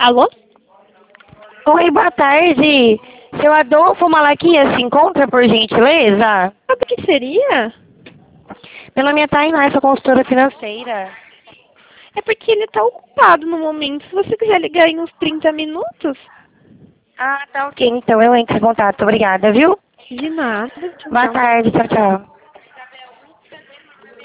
Alô? Oi, boa tarde. Seu Adolfo Malaquias se encontra, por gentileza? Sabe o que seria? Meu nome é Tainá, sou consultora financeira. É porque ele tá ocupado no momento. Se você quiser ligar em uns 30 minutos, Ah, tá ok. Então eu entro em contato. Obrigada, viu? de nada. Tchau, Boa tchau. tarde. Tchau, tchau.